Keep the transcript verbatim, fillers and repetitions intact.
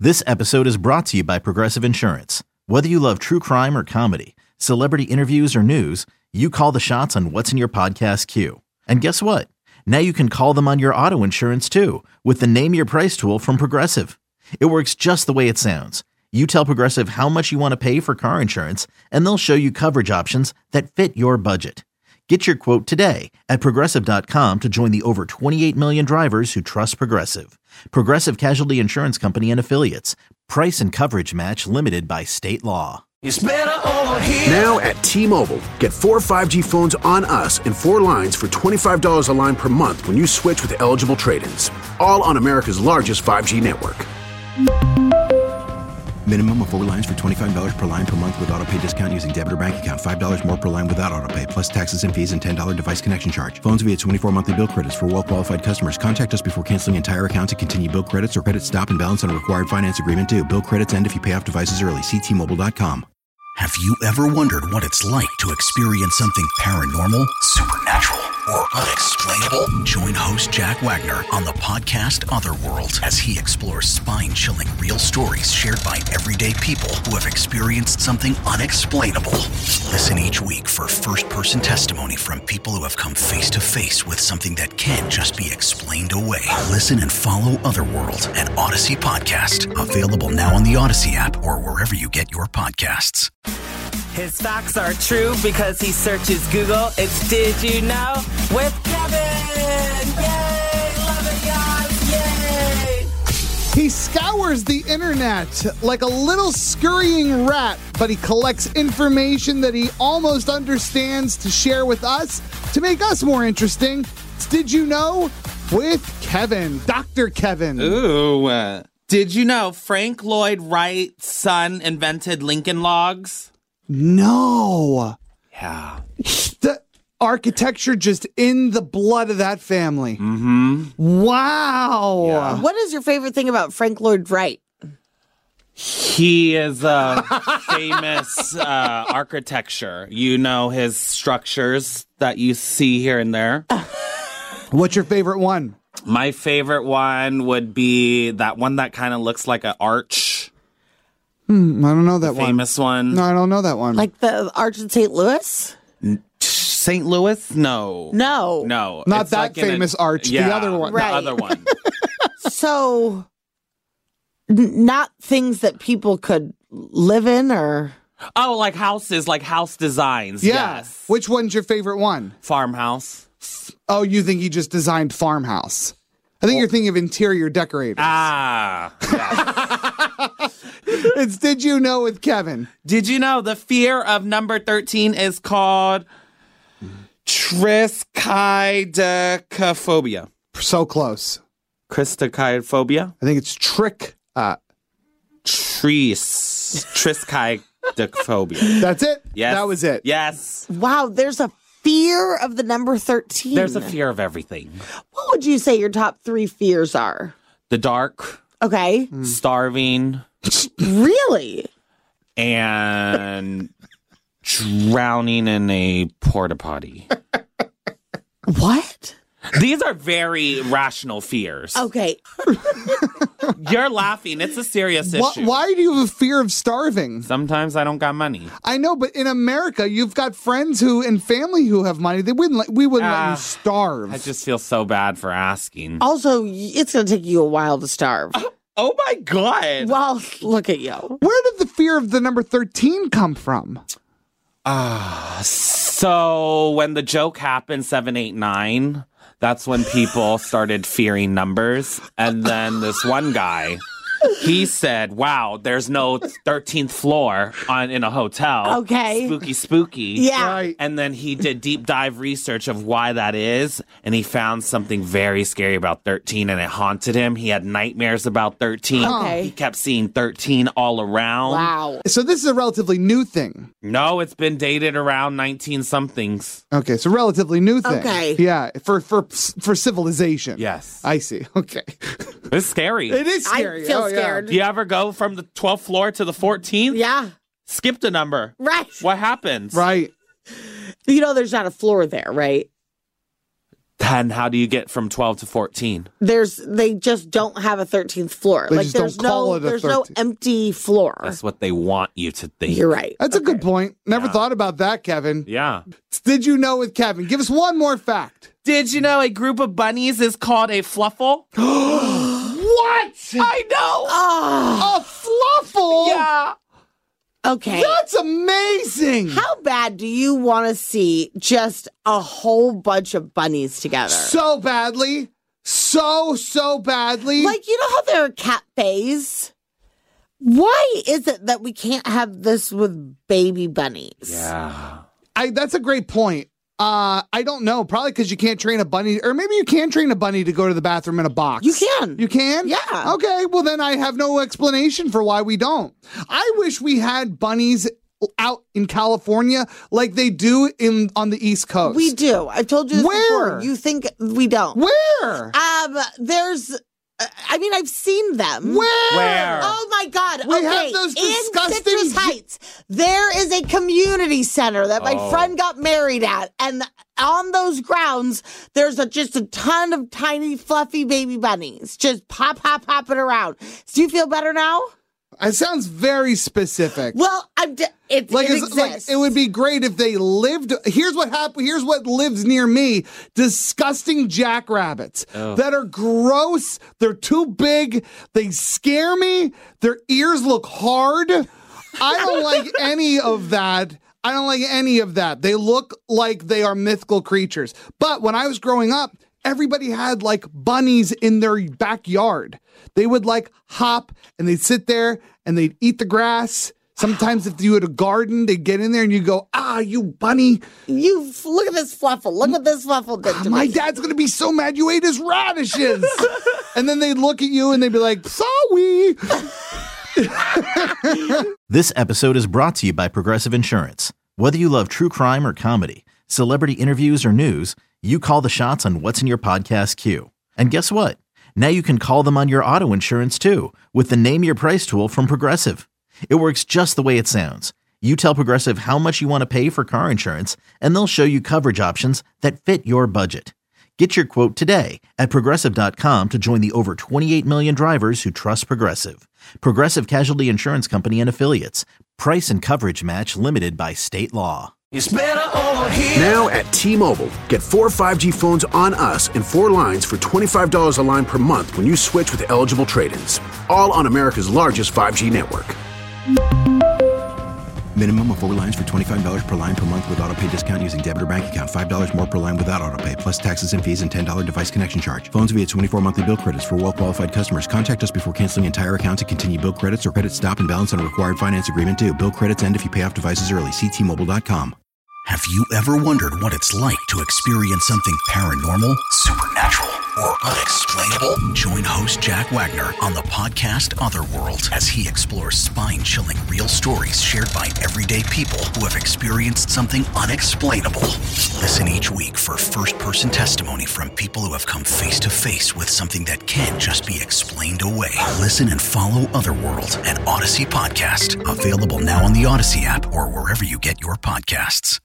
This episode is brought to you by Progressive Insurance. Whether you love true crime or comedy, celebrity interviews or news, you call the shots on what's in your podcast queue. And guess what? Now you can call them on your auto insurance too with the Name Your Price tool from Progressive. It works just the way it sounds. You tell Progressive how much you want to pay for car insurance, and they'll show you coverage options that fit your budget. Get your quote today at Progressive dot com to join the over twenty-eight million drivers who trust Progressive. Progressive Casualty Insurance Company and Affiliates. Price and coverage match limited by state law. It's better over here. Now at T-Mobile, get four five G phones on us and four lines for twenty-five dollars a line per month when you switch with eligible trade-ins. All on America's largest five G network. Minimum of four lines for twenty-five dollars per line per month with autopay discount using debit or bank account. five dollars more per line without autopay, plus taxes and fees and ten dollars device connection charge. Phones via twenty-four monthly bill credits for well-qualified customers. Contact us before canceling entire account to continue bill credits or credit stop and balance on a required finance agreement due. Bill credits end if you pay off devices early. See T Mobile dot com. Have you ever wondered what it's like to experience something paranormal, supernatural, or unexplainable? Join host Jack Wagner on the podcast Otherworld as he explores spine-chilling real stories shared by everyday people who have experienced something unexplainable. Listen each week for first-person testimony from people who have come face-to-face with something that can't just be explained away. Listen and follow Otherworld, an Odyssey podcast, available now on the Odyssey app or wherever you get your podcasts. His facts are true because he searches Google. It's Did You Know with Kevin. Yay! Love it, guys. Yay! He scours the internet like a little scurrying rat, but he collects information that he almost understands to share with us to make us more interesting. It's Did You Know with Kevin, Doctor Kevin. Ooh. Uh, did you know Frank Lloyd Wright's son invented Lincoln Logs? No. Yeah. The architecture just in the blood of that family. Mm-hmm. Wow. Yeah. What is your favorite thing about Frank Lloyd Wright? He is a famous uh, architecture. You know his structures that you see here and there. What's your favorite one? My favorite one would be that one that kind of looks like an arch. Hmm, I don't know that the one. Famous one. No, I don't know that one. Like the Arch in Saint Louis? Saint Louis? No. No. No. Not It's that like in famous a, arch. Yeah, the other one. Right. The other one. So, n- not things that people could live in or... Oh, like houses, like house designs. Yeah. Yes. Which one's your favorite one? Farmhouse. Oh, you think he just designed farmhouse? I think you're thinking of interior decorators. Ah. Yeah. It's Did You Know with Kevin. Did you know the fear of number thirteen is called triskaidekaphobia? So close. Triskaidekaphobia? I think it's trick. Uh, Tris. Triskaidekaphobia. that's it? Yes. That was it. Yes. Wow, there's a fear of the number thirteen. There's a fear of everything. What would you say your top three fears are? The dark, Okay. starving, Really? and drowning in a porta potty. What? These are very rational fears. Okay. You're laughing. It's a serious Why, issue. why do you have a fear of starving? Sometimes I don't got money. I know, but in America, you've got friends who and family who have money. They wouldn't. Let, we wouldn't let Ah, you starve. I just feel so bad for asking. Also, it's going to take you a while to starve. Oh my God. Well, look at you. Where did the fear of the number thirteen come from? Ah, so when the joke happened, seven eight nine, that's when people started fearing numbers. And then this one guy, he said, wow, there's no thirteenth floor on in a hotel. Okay. Spooky, spooky. Yeah. Right. And then he did deep dive research of why that is, and he found something very scary about thirteen, and it haunted him. He had nightmares about thirteen. Okay. He kept seeing thirteen all around. Wow. So this is a relatively new thing. No, it's been dated around nineteen-somethings. Okay, so relatively new thing. Okay. Yeah, for for for civilization. Yes. I see. Okay. It's scary. It is scary. I feel Oh, yeah. scared. Do you ever go from the twelfth floor to the fourteenth? Yeah. Skip the number. Right. What happens? Right. You know, there's not a floor there, right? Then how do you get from twelve to fourteen? There's they just don't have a thirteenth floor. They like just there's don't call no it a there's no thirteenth. empty floor. That's what they want you to think. You're right. That's Okay. a good point. Never Yeah. thought about that, Kevin. Yeah. Did you know with Kevin? Give us one more fact. Did you know a group of bunnies is called a fluffle? What? I know. Oh, A fluffle? Yeah. okay. That's amazing. How bad do you want to see just a whole bunch of bunnies together? So badly. So, so badly. Like, you know how there are cat bays? Why is it that we can't have this with baby bunnies? Yeah. I, that's a great point. Uh, I don't know. Probably because you can't train a bunny, or maybe you can train a bunny to go to the bathroom in a box. You can. You can? Yeah. Okay. Well, then I have no explanation for why we don't. I wish we had bunnies out in California like they do in on the East Coast. We do. I've told you this Where? before. You think we don't. Where? Um, there's, uh, I mean, I've seen them. Where? Where? Oh my God. We okay. have those In disgusting- Citrus Heights, there is a community center that my Oh. friend got married at. And on those grounds, there's a, just a ton of tiny, fluffy baby bunnies just pop, pop, popping around. Do you feel better now? It sounds very specific. Well, I'm d- it, Like, it it's, like exists. it would be great if they lived. Here's what happened. Here's what lives near me: disgusting jackrabbits that are gross. They're too big. They scare me. Their ears look hard. I don't like any of that. I don't like any of that. They look like they are mythical creatures. But when I was growing up, everybody had like bunnies in their backyard. They would like hop and they'd sit there and they'd eat the grass. Sometimes if you had a garden, they'd get in there and you go, ah, you bunny. You look at this fluffle. Look what this fluffle did to My me. dad's going to be so mad you ate his radishes. And then they'd look at you and they'd be like, sorry. This episode is brought to you by Progressive Insurance. Whether you love true crime or comedy, celebrity interviews or news, you call the shots on what's in your podcast queue. And guess what? Now you can call them on your auto insurance too with the Name Your Price tool from Progressive. It works just the way it sounds. You tell Progressive how much you want to pay for car insurance, and they'll show you coverage options that fit your budget. Get your quote today at Progressive dot com to join the over twenty-eight million drivers who trust Progressive. Progressive Casualty Insurance Company and Affiliates. Price and coverage match limited by state law. It's better over here. Now at T-Mobile, get four five G phones on us and four lines for twenty-five dollars a line per month when you switch with eligible trade-ins. All on America's largest five G network. Minimum of four lines for twenty-five dollars per line per month with auto pay discount using debit or bank account. five dollars more per line without auto pay, plus taxes and fees and ten dollars device connection charge. Phones via twenty-four monthly bill credits for well-qualified customers. Contact us before canceling entire account to continue bill credits or credit stop and balance on a required finance agreement due. Bill credits end if you pay off devices early. See T Mobile dot com. Have you ever wondered what it's like to experience something paranormal, supernatural, or unexplainable? Join host Jack Wagner on the podcast Otherworld as he explores spine-chilling real stories shared by everyday people who have experienced something unexplainable. Listen each week for first-person testimony from people who have come face-to-face with something that can't just be explained away. Listen and follow Otherworld, an Odyssey podcast, available now on the Odyssey app or wherever you get your podcasts.